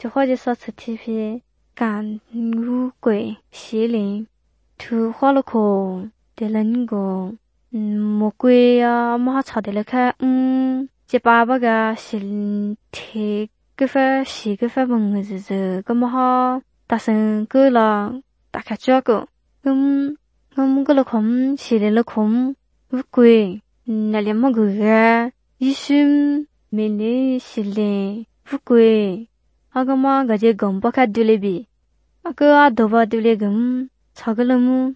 就或者说是提皮干乌龟西林图花了口的人个魔鬼啊马草的来看这爸爸个是提个发西个发蒙个是个么哈大声个了大开这个个了空是的了空乌龟那里么个个一瞬没里是的乌龟个么个这公不开对了比个多巴对了个草个了么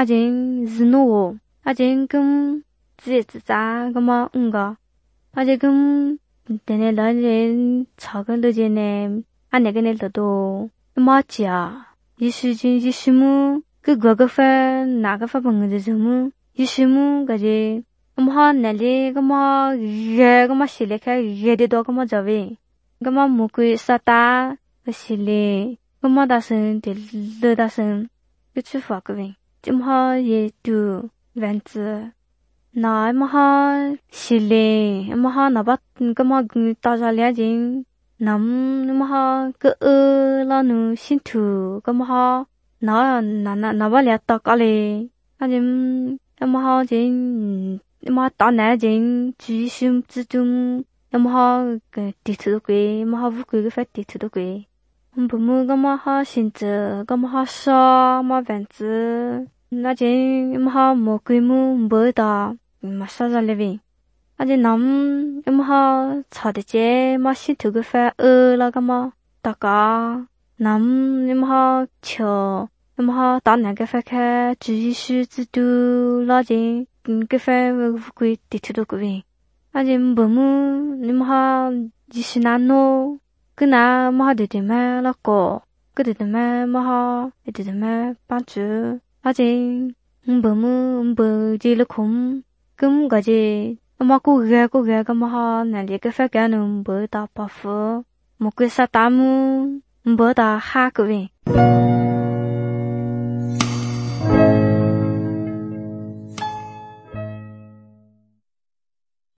jen zino jen kum zi za gama unga aje kum tene la jen chaga le jene ane gane le do ma chia yisu jin yisumu ge gwa ge fa na ge fa bang de zumu yisumu ga je ma na le gama ye gama shile kha ye de do gama jawe gama mu ku sa ta shile gama da sen de le da sen ge chu fa ge今哈也都文字，那么哈是嘞，么哈那把个么大家了解，那么哈个拉努信徒个么哈那把了大个嘞，那就么哈人么大男人居心之中，么哈个地图的鬼，么哈乌龟个发地图的鬼。不么个么哈性质，个么哈少么文字，那件么哈魔鬼么不大，么啥子嘞喂？那件么哈炒的这么性质个发那个么大家，么哈巧，么哈大那个发开，只是只都那件个发乌龟地图的鬼，那件不么哈就是难喏。个那么哈对对嘛那个，个对对嘛么哈，对对嘛帮助，而且不这了空，跟个这么个个么哈，那里个发个能不打包袱，么个啥大么不打哈个喂。